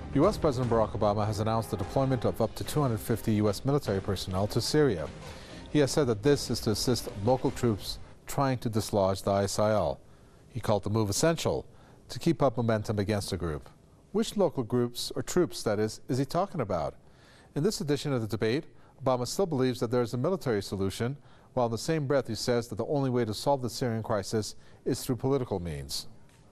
U.S. President Barack Obama has announced the deployment of up to 250 U.S. military personnel to Syria. He has said that this is to assist local troops trying to dislodge the ISIL. He called the move essential to keep up momentum against the group. Which local groups, or troops that is he talking about? In this edition of the debate, Obama still believes that there is a military solution, while in the same breath he says that the only way to solve the Syrian crisis is through political means.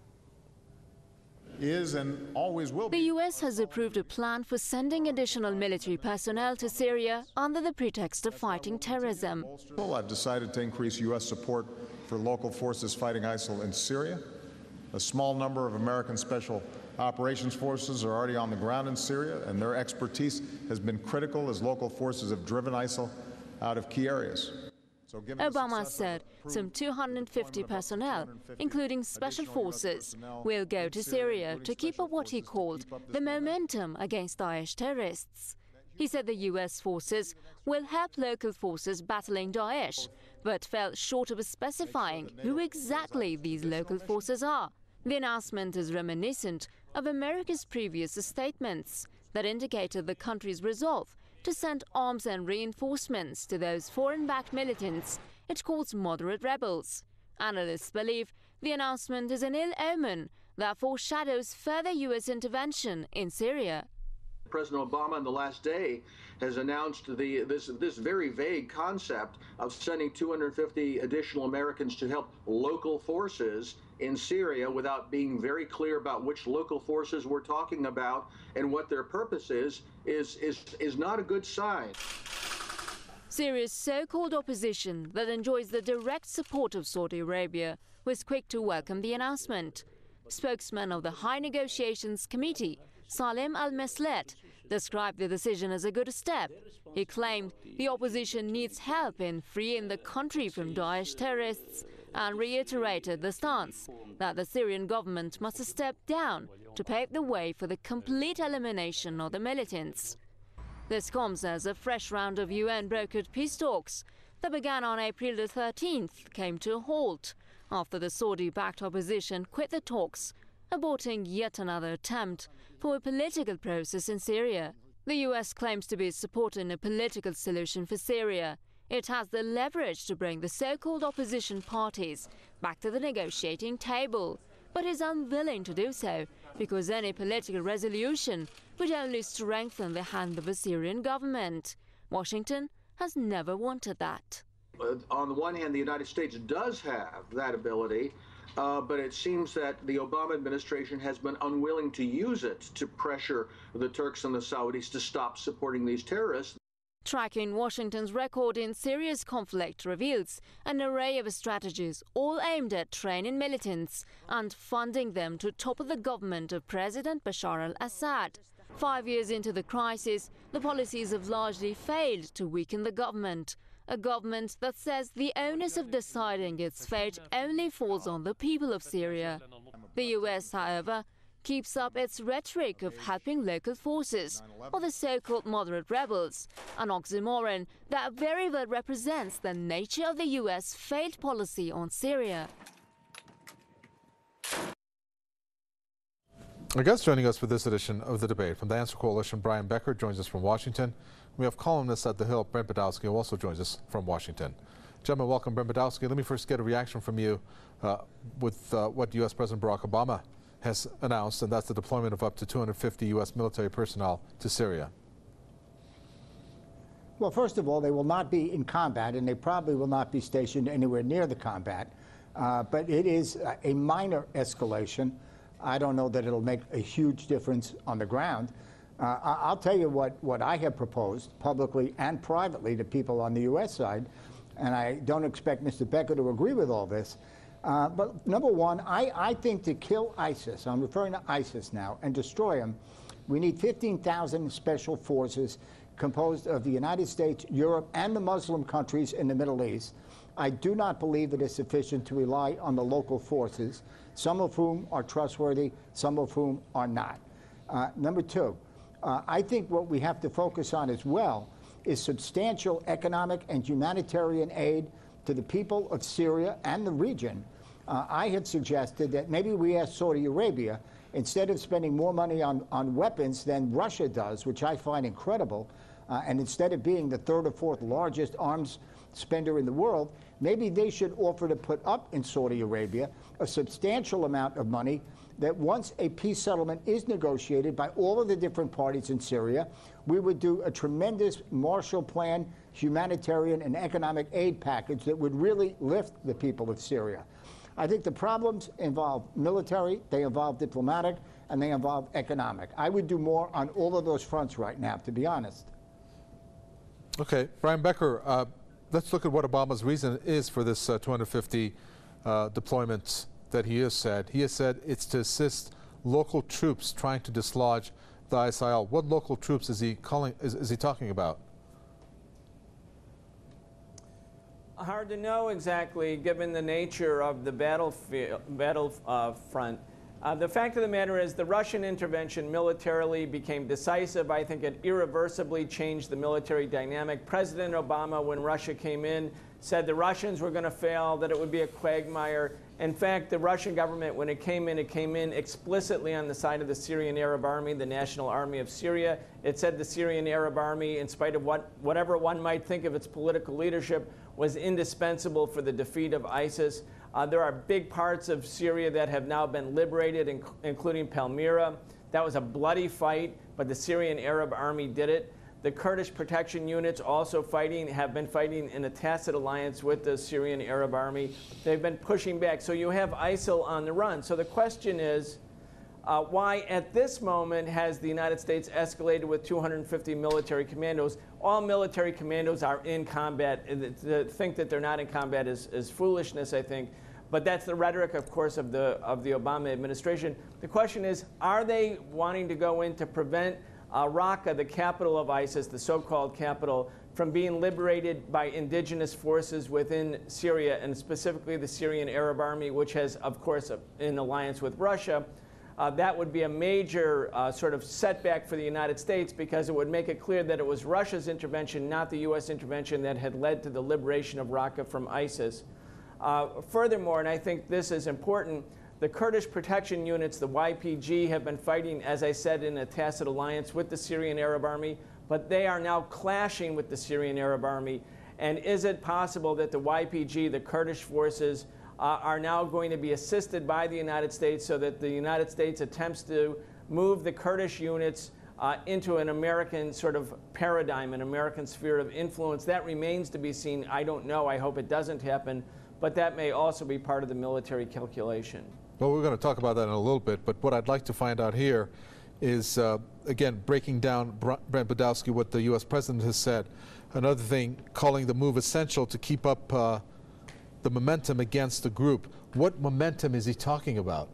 Is and always will be. The U.S. has approved a plan for sending additional military personnel to Syria under the pretext of fighting terrorism. I've decided to increase U.S. support for local forces fighting ISIL in Syria. A small number of American special operations forces are already on the ground in Syria, and their expertise has been critical as local forces have driven ISIL out of key areas. Obama said some 250 personnel, including special forces, will go to Syria to keep up what he called the momentum against Daesh terrorists. He said the U.S. forces will help local forces battling Daesh, but fell short of specifying who exactly these local forces are. The announcement is reminiscent of America's previous statements that indicated the country's resolve to send arms and reinforcements to those foreign-backed militants it calls moderate rebels. Analysts believe the announcement is an ill omen that foreshadows further U.S. intervention in Syria. President Obama in the last day has announced this very vague concept of sending 250 additional Americans to help local forces in Syria without being very clear about which local forces we're talking about and what their purpose is not a good sign. Syria's so-called opposition that enjoys the direct support of Saudi Arabia was quick to welcome the announcement. Spokesman of the High Negotiations Committee, Salim Al-Meslet, described the decision as a good step. He claimed the opposition needs help in freeing the country from Daesh terrorists and reiterated the stance that the Syrian government must step down to pave the way for the complete elimination of the militants. This comes as a fresh round of UN-brokered peace talks that began on April the 13th came to a halt after the Saudi-backed opposition quit the talks, aborting yet another attempt for a political process in Syria. The U.S. claims to be supporting a political solution for Syria. It has the leverage to bring the so-called opposition parties back to the negotiating table, but is unwilling to do so because any political resolution would only strengthen the hand of the Syrian government. Washington has never wanted that. On the one hand, the United States does have that ability, but it seems that the Obama administration has been unwilling to use it to pressure the Turks and the Saudis to stop supporting these terrorists. Tracking Washington's record in Syria's conflict reveals an array of strategies, all aimed at training militants and funding them to topple the government of President Bashar al-Assad. 5 years into the crisis, the policies have largely failed to weaken the government. A government that says the onus of deciding its fate only falls on the people of Syria. The U.S., however, keeps up its rhetoric of helping local forces, or the so-called moderate rebels, an oxymoron that very well represents the nature of the U.S. failed policy on Syria. Our guest joining us for this edition of the debate from the Answer Coalition, Brian Becker, joins us from Washington. We have columnist at The Hill, Brent Badowski, who also joins us from Washington. Gentlemen, welcome. Brent Badowski, let me first get a reaction from you with what U.S. President Barack Obama has announced, and that's the deployment of up to 250 U.S. military personnel to Syria. Well, first of all, they will not be in combat, and they probably will not be stationed anywhere near the combat. But it is a minor escalation. I don't know that it'll make a huge difference on the ground. I'll tell you what I have proposed publicly and privately to people on the U.S. side, and I don't expect Mr. Becker to agree with all this. But number one, I think to kill ISIS, I'm referring to ISIS now, and destroy them, we need 15,000 special forces composed of the United States, Europe, and the Muslim countries in the Middle East. I do not believe it is sufficient to rely on the local forces, some of whom are trustworthy, some of whom are not. Number two, I think what we have to focus on as well is substantial economic and humanitarian aid to the people of Syria and the region. I had suggested that maybe we ask Saudi Arabia Instead of spending more money on weapons than Russia does, which I find incredible, and instead of being the third or fourth largest arms spender in the world, maybe they should offer to put up in Saudi Arabia a substantial amount of money that once a peace settlement is negotiated by all of the different parties in Syria, we would do a tremendous Marshall Plan, humanitarian and economic aid package that would really lift the people of Syria. I think the problems involve military, they involve diplomatic, and they involve economic. I would do more on all of those fronts right now, to be honest. Okay, Brian Becker, let's look at what Obama's reason is for this 250 deployments that he has said. He has said it's to assist local troops trying to dislodge the ISIL. What local troops is he talking about? Hard to know exactly, given the nature of the battlefront. The fact of the matter is the Russian intervention militarily became decisive. I think it irreversibly changed the military dynamic. President Obama, when Russia came in, said the Russians were going to fail, that it would be a quagmire. In fact, the Russian government, when it came in explicitly on the side of the Syrian Arab Army, the National Army of Syria. It said the Syrian Arab Army, in spite of whatever one might think of its political leadership, was indispensable for the defeat of ISIS. There are big parts of Syria that have now been liberated, including Palmyra. That was a bloody fight, but the Syrian Arab Army did it. The Kurdish protection units also have been fighting in a tacit alliance with the Syrian Arab Army. They've been pushing back. So you have ISIL on the run. So the question is, why at this moment has the United States escalated with 250 military commandos? All military commandos are in combat. To think that they're not in combat is foolishness, I think. But that's the rhetoric, of course, of the Obama administration. The question is, are they wanting to go in to prevent Raqqa, the capital of ISIS, the so-called capital, from being liberated by indigenous forces within Syria, and specifically the Syrian Arab Army, which has, of course, in alliance with Russia? That would be a major sort of setback for the United States, because it would make it clear that it was Russia's intervention, not the U.S. intervention, that had led to the liberation of Raqqa from ISIS. Furthermore, and I think this is important, the Kurdish protection units, the YPG, have been fighting, as I said, in a tacit alliance with the Syrian Arab Army, but they are now clashing with the Syrian Arab Army. And is it possible that the YPG, the Kurdish forces, are now going to be assisted by the United States, so that the United States attempts to move the Kurdish units into an American sort of paradigm, an American sphere of influence? That remains to be seen. I don't know. I hope it doesn't happen. But that may also be part of the military calculation. Well, we're going to talk about that in a little bit, but what I'd like to find out here is, again, breaking down, Brent Budowski, what the U.S. President has said. Another thing, calling the move essential to keep up the momentum against the group. What momentum is he talking about?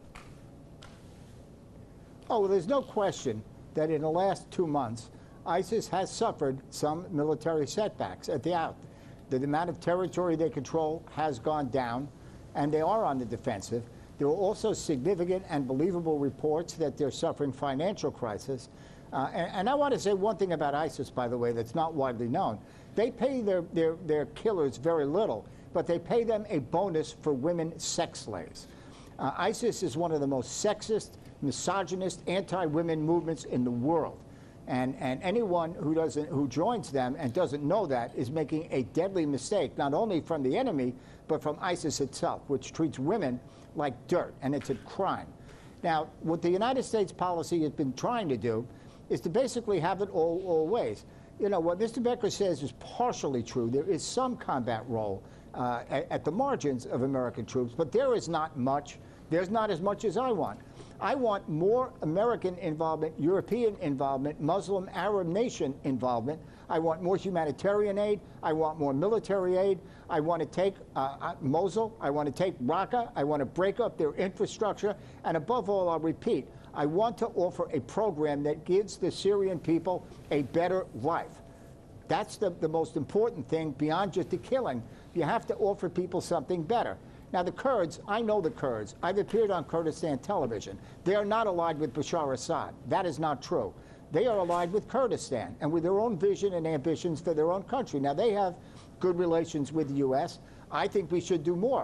Oh, well, there's no question that in the last 2 months, ISIS has suffered some military setbacks at the out. The amount of territory they control has gone down, and they are on the defensive. There are also significant and believable reports that they're suffering financial crisis. And I want to say one thing about ISIS, by the way, that's not widely known. They pay their killers very little, but they pay them a bonus for women sex slaves. ISIS is one of the most sexist, misogynist, anti-women movements in the world. And anyone who joins them and doesn't know that is making a deadly mistake, not only from the enemy, but from ISIS itself, which treats women like dirt, and it's a crime. Now, what the United States policy has been trying to do is to basically have it all ways. You know, what Mr. Becker says is partially true. There is some combat role at the margins of American troops, but there is not much. There's not as much as I want. I want more American involvement, European involvement, Muslim Arab nation involvement. I want more humanitarian aid. I want more military aid. I want to take Mosul. I want to take Raqqa. I want to break up their infrastructure. And above all, I'll repeat, I want to offer a program that gives the Syrian people a better life. That's the most important thing beyond just the killing. You have to offer people something better. Now, the Kurds, I know the Kurds. I've appeared on Kurdistan television. They are not allied with Bashar Assad. That is not true. They are allied with Kurdistan and with their own vision and ambitions for their own country. Now, they have good relations with the U.S. I think we should do more.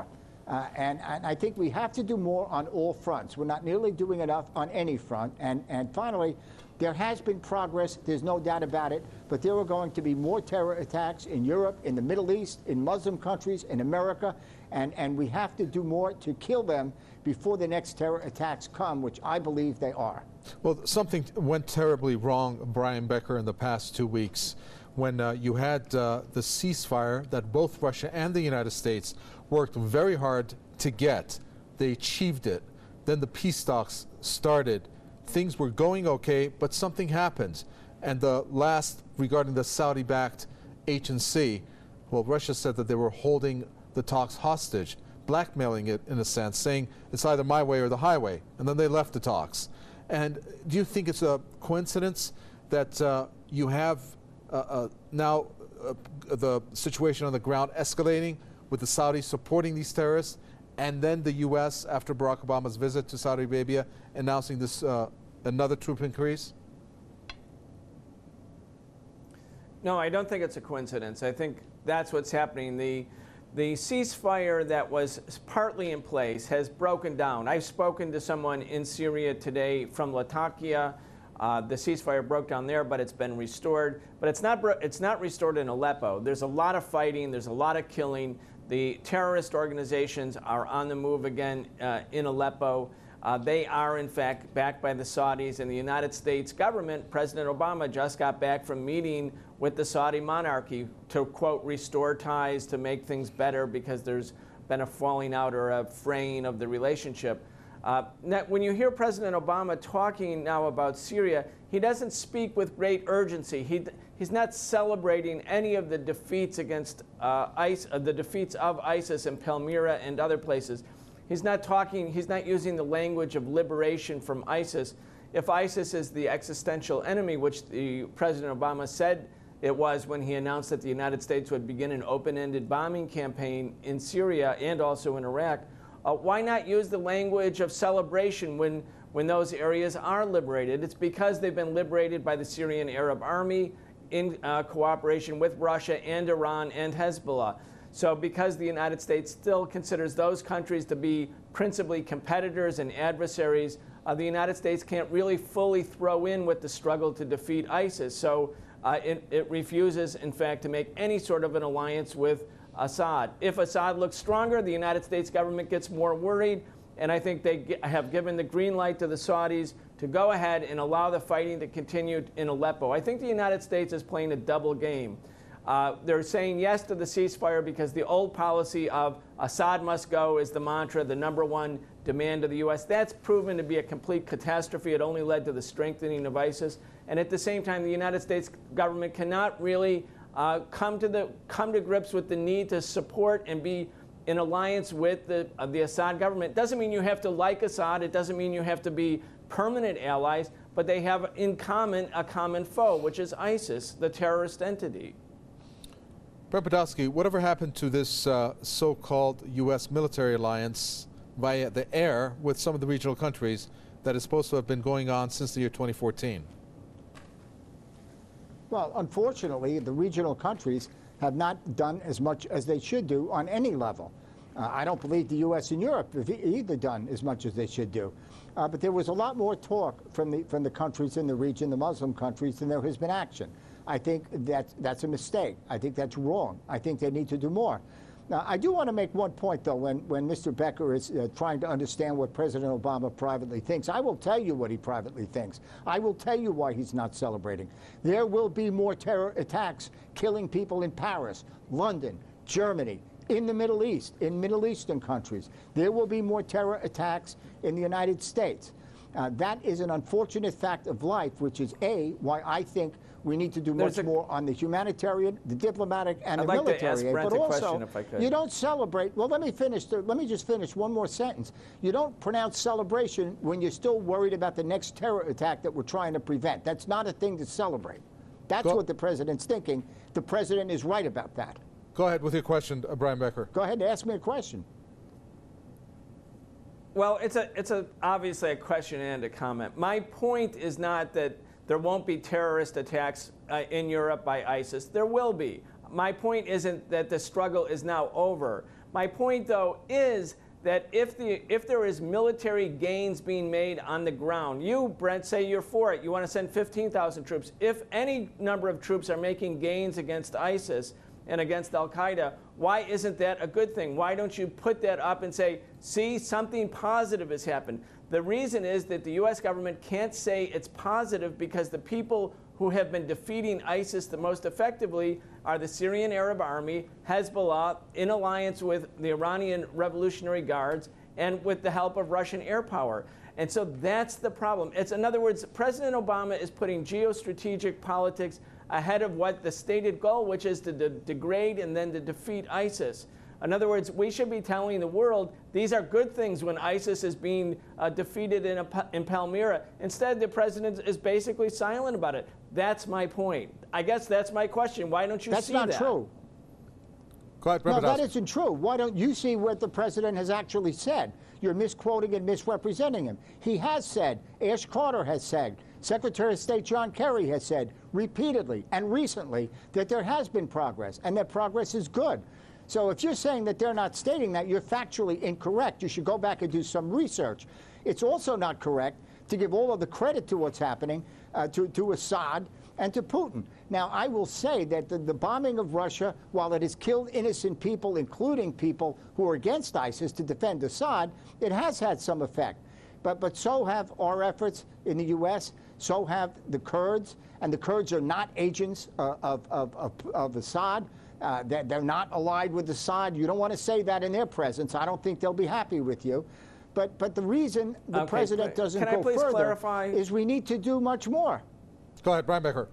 And I think we have to do more on all fronts. We're not nearly doing enough on any front. And finally, there has been progress, there's no doubt about it, but there are going to be more terror attacks in Europe, in the Middle East, in Muslim countries, in America, and we have to do more to kill them before the next terror attacks come, which I believe they are. Well, something went terribly wrong, Brian Becker, in the past 2 weeks when you had the ceasefire that both Russia and the United States worked very hard to get. They achieved it. Then the peace talks started. Things were going okay, but something happened. And the last, regarding the Saudi-backed H&C, well, Russia said that they were holding the talks hostage, blackmailing it in a sense, saying it's either my way or the highway. And then they left the talks. And do you think it's a coincidence that you have now the situation on the ground escalating with the Saudis supporting these terrorists, and then the U.S., after Barack Obama's visit to Saudi Arabia, announcing this another troop increase? No, I don't think it's a coincidence. I think that's what's happening. The ceasefire that was partly in place has broken down. I've spoken to someone in Syria today from Latakia. The ceasefire broke down there, but it's been restored. But it's not restored in Aleppo. There's a lot of fighting. There's a lot of killing. The terrorist organizations are on the move again in Aleppo. They are, in fact, backed by the Saudis, and the United States government, President Obama, just got back from meeting with the Saudi monarchy to, quote, restore ties, to make things better because there's been a falling out or a fraying of the relationship. When you hear President Obama talking now about Syria, he doesn't speak with great urgency. He's not celebrating any of the defeats against the defeats of ISIS in Palmyra and other places. He's not using the language of liberation from ISIS. If ISIS is the existential enemy, which President Obama said it was when he announced that the United States would begin an open-ended bombing campaign in Syria and also in Iraq, why not use the language of celebration when those areas are liberated? It's because they've been liberated by the Syrian Arab Army in cooperation with Russia and Iran and Hezbollah. So because the United States still considers those countries to be principally competitors and adversaries, the United States can't really fully throw in with the struggle to defeat ISIS. So it refuses, in fact, to make any sort of an alliance with Assad. If Assad looks stronger, the United States government gets more worried, and I think they have given the green light to the Saudis to go ahead and allow the fighting to continue in Aleppo. I think the United States is playing a double game. They're saying yes to the ceasefire because the old policy of Assad must go is the mantra, the #1 demand of the U.S. That's proven to be a complete catastrophe. It only led to the strengthening of ISIS. And at the same time, the United States government cannot really come to grips with the need to support and be in alliance with the Assad government. It doesn't mean you have to like Assad. It doesn't mean you have to be permanent allies. But they have in common a common foe, which is ISIS, the terrorist entity. Brent Podolsky, whatever happened to this so-called U.S. military alliance via the air with some of the regional countries that is supposed to have been going on since the year 2014? Well, unfortunately, the regional countries have not done as much as they should do on any level. I don't believe the U.S. and Europe have either done as much as they should do. But there was a lot more talk from the countries in the region, the Muslim countries, than there has been action. I think that's a mistake. I think that's wrong. I think they need to do more. Now, I do want to make one point, though, when Mr. Becker is trying to understand what President Obama privately thinks. I will tell you what he privately thinks. I will tell you why he's not celebrating. There will be more terror attacks killing people in Paris, London, Germany, in the Middle East, in Middle Eastern countries. There will be more terror attacks in the United States. That is an unfortunate fact of life, which is, A, why I think we need to do much more on the humanitarian, the diplomatic, and the military aid. But also, you don't celebrate. Well, let me just finish one more sentence. You don't pronounce celebration when you're still worried about the next terror attack that we're trying to prevent. That's not a thing to celebrate. That's what the president's thinking. The president is right about that. Go ahead with your question, Brian Becker. Go ahead and ask me a question. Well, it's obviously a question and a comment. My point is not that there won't be terrorist attacks in Europe by ISIS. There will be. My point isn't that the struggle is now over. My point, though, is that if there is military gains being made on the ground, you, Brent, say you're for it. You want to send 15,000 troops. If any number of troops are making gains against ISIS and against al-Qaeda, why isn't that a good thing? Why don't you put that up and say, see, something positive has happened? The reason is that the U.S. government can't say it's positive because the people who have been defeating ISIS the most effectively are the Syrian Arab Army, Hezbollah, in alliance with the Iranian Revolutionary Guards, and with the help of Russian air power. And so that's the problem. In other words, President Obama is putting geostrategic politics ahead of what the stated goal, which is to degrade and then to defeat ISIS. In other words, we should be telling the world these are good things when ISIS is being defeated in Palmyra. Instead, the president is basically silent about it. That's my point. I guess that's my question. Why don't you see that? That's not true. Go ahead, No, that isn't true. Why don't you see what the president has actually said? You're misquoting and misrepresenting him. He has said, Ash Carter has said, Secretary of State John Kerry has said repeatedly and recently that there has been progress and that progress is good. So if you're saying that they're not stating that, you're factually incorrect. You should go back and do some research. It's also not correct to give all of the credit to what's happening to Assad and to Putin. Now, I will say that the bombing of Russia, while it has killed innocent people, including people who are against ISIS to defend Assad, it has had some effect. But so have our efforts in the U.S., so have the Kurds, and the Kurds are not agents of Assad. They're not allied with Assad. You don't want to say that in their presence. I don't think they'll be happy with you. But the reason the president doesn't go further is we need to do much more. Go ahead, Brian Becker.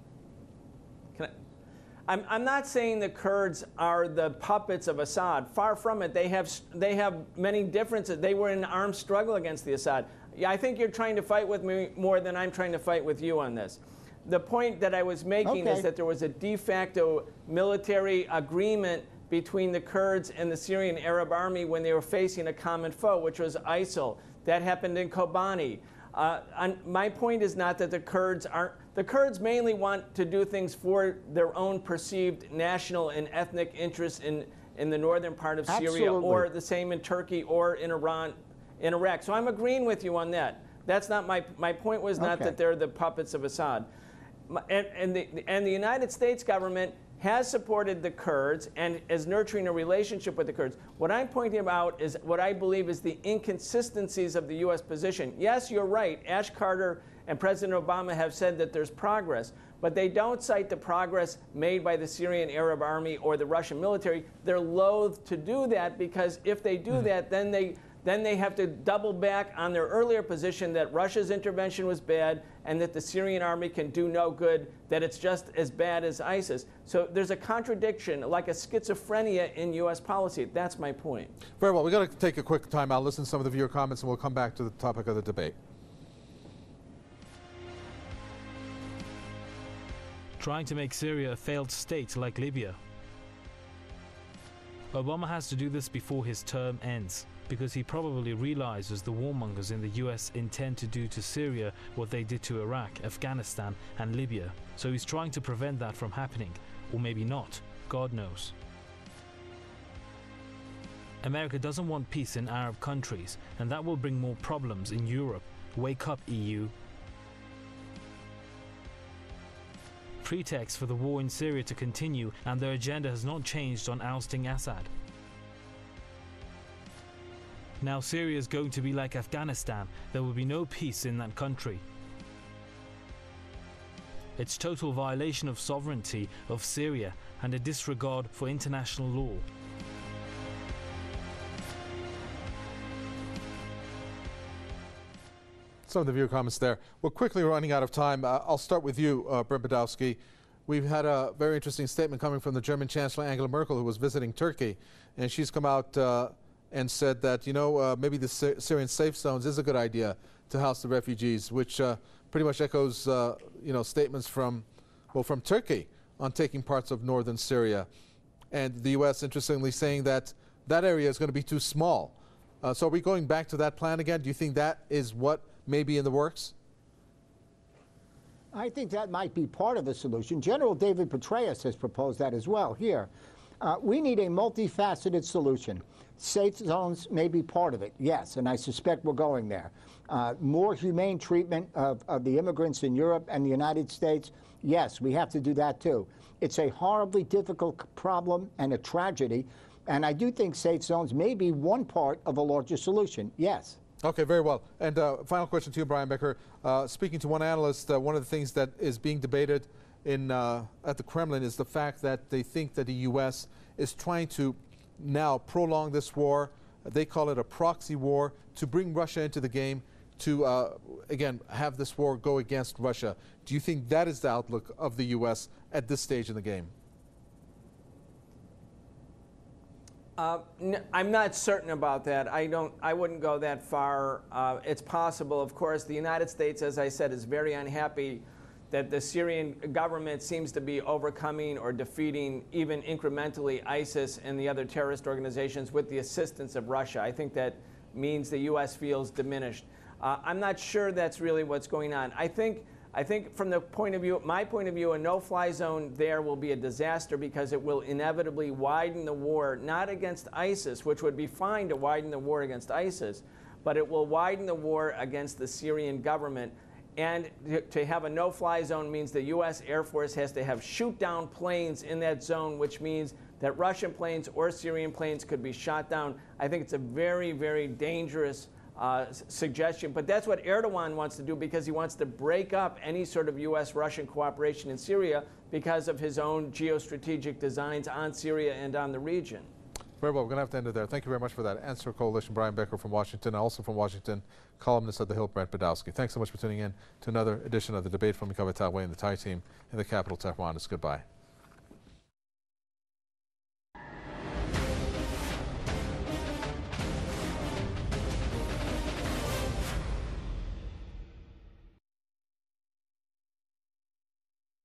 I'm not saying the Kurds are the puppets of Assad. Far from it. They have many differences. They were in an armed struggle against the Assad. I think you're trying to fight with me more than I'm trying to fight with you on this. The point that I was making is that there was a de facto military agreement between the Kurds and the Syrian Arab Army when they were facing a common foe, which was ISIL. That happened in Kobani. My point is not that the Kurds aren't. The Kurds mainly want to do things for their own perceived national and ethnic interests in the northern part of Syria, or the same in Turkey or in Iran, in Iraq. So I'm agreeing with you on that. That's not my point. Was not that they're the puppets of Assad. And the United States government has supported the Kurds and is nurturing a relationship with the Kurds. What I'm pointing out is what I believe is the inconsistencies of the U.S. position. Yes, you're right. Ash Carter and President Obama have said that there's progress, but they don't cite the progress made by the Syrian Arab Army or the Russian military. They're loath to do that because if they do that, then they have to double back on their earlier position that Russia's intervention was bad and that the Syrian army can do no good, that it's just as bad as ISIS. So there's a contradiction, like a schizophrenia in U.S. policy. That's my point. Very well. We've got to take a quick time out, listen to some of the viewer comments, and we'll come back to the topic of the debate. Trying to make Syria a failed state like Libya. Obama has to do this before his term ends, because he probably realizes the warmongers in the US intend to do to Syria what they did to Iraq, Afghanistan and Libya. So he's trying to prevent that from happening. Or maybe not. God knows. America doesn't want peace in Arab countries, and that will bring more problems in Europe. Wake up, EU. Pretext for the war in Syria to continue, and their agenda has not changed on ousting Assad. Now Syria is going to be like Afghanistan. There will be no peace in that country. It's total violation of sovereignty of Syria and a disregard for international law. Some of the viewer comments there. We're quickly running out of time. I'll start with you, Brent Badowski. We've had a very interesting statement coming from the German Chancellor Angela Merkel, who was visiting Turkey, and she's come out and said that, you know, maybe the Syrian safe zones is a good idea to house the refugees, which pretty much echoes, you know, statements from Turkey on taking parts of northern Syria, and the U.S. interestingly saying that that area is going to be too small. So are we going back to that plan again? Do you think that is what may be in the works? I think that might be part of the solution. General David Petraeus has proposed that as well here. We need a multifaceted solution. Safe zones may be part of it, yes, and I suspect we're going there. More humane treatment of the immigrants in Europe and the United States, yes, we have to do that too. It's a horribly difficult problem and a tragedy, and I do think safe zones may be one part of a larger solution, yes. Okay, very well. And final question to you, Brian Becker. Speaking to one analyst, one of the things that is being debated at the Kremlin is the fact that they think that the U.S. is trying to now prolong this war. They call it a proxy war, to bring Russia into the game, to, again, have this war go against Russia. Do you think that is the outlook of the U.S. at this stage in the game? I'm not certain about that. I wouldn't go that far. It's possible, of course. The United States, as I said, is very unhappy that the Syrian government seems to be overcoming or defeating even incrementally ISIS and the other terrorist organizations with the assistance of Russia. I think that means the U.S. feels diminished. I'm not sure that's really what's going on. I think from the point of view, my point of view, a no-fly zone there will be a disaster because it will inevitably widen the war, not against ISIS, which would be fine to widen the war against ISIS, but it will widen the war against the Syrian government. And to have a no-fly zone means the U.S. Air Force has to have shoot-down planes in that zone, which means that Russian planes or Syrian planes could be shot down. I think it's a very, very dangerous suggestion, but that's what Erdogan wants to do because he wants to break up any sort of U.S.-Russian cooperation in Syria because of his own geostrategic designs on Syria and on the region. Very well, we're going to have to end it there. Thank you very much for that answer, Coalition. Brian Becker from Washington, also from Washington, columnist at The Hill, Brent Badowski. Thanks so much for tuning in to another edition of the debate from Mikhail Tagway and the Thai team in the capital, Tehran. Goodbye.